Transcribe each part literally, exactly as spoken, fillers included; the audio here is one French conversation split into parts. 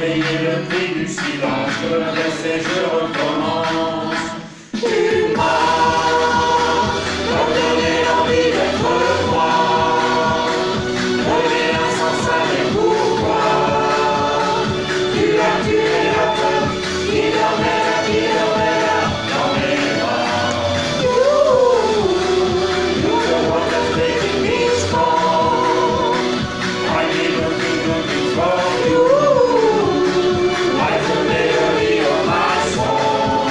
payer le prix du silence, je me laisse et je recommence. Tu m'as donné l'envie d'être moi, donné un sens à mes pourquoi. Tu as tué la peur qui dormait là, qui dormait là dans mes bras. You, you the one that's making me strong. I keep looking, looking for you, like the melody of my song.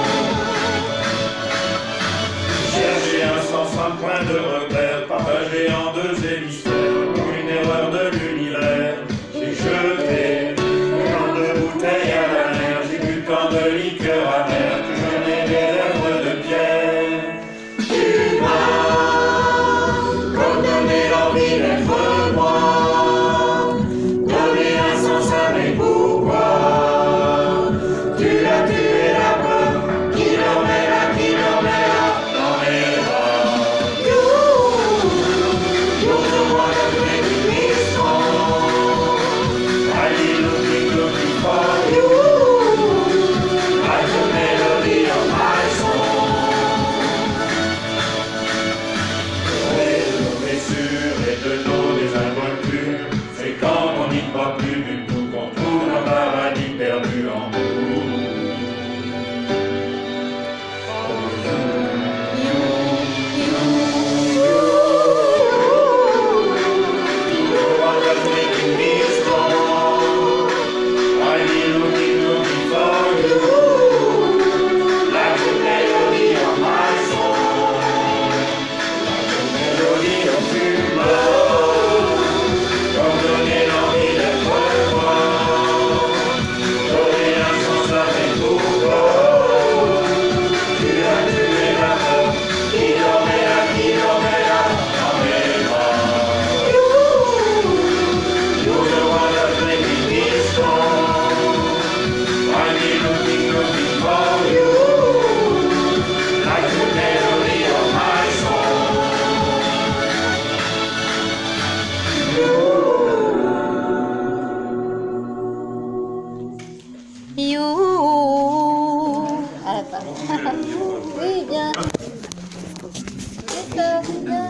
Chercher un sens, un point de repère, partagé en deux hémisphères, pour une erreur de l'univers. J'ai jeté tant de bouteilles à la mer, j'ai bu tant de liqueurs amères que je n'ai des lèvres de pierre. Tu m'as redonné l'envie d'être moi, donné un sens à mes pourquoi. Tu as tué la peur qui dormait là, qui dormait là dans mes bras. You, you're the one that made me strong. I keep looking, looking for you, like the melody of my song. De blessures et de nos désinvoltures, c'est quand on n'y croit plus du tout qu'on trouve un paradis perdu en nous. You're the one that's making me strong. I be looking, looking for you, like the melody of my song, like the melody of tu m'as redonné l'envie d'être moi, donné un sens à mes pourquoi. Tu as tué la peur qui dormait là, qui dormait là dans mes bras. You, you're the one that's making me strong. I be looking, looking for you, like the melody of my song. You. Ah, pardon. Oui, bien. C'est ça, c'est bien.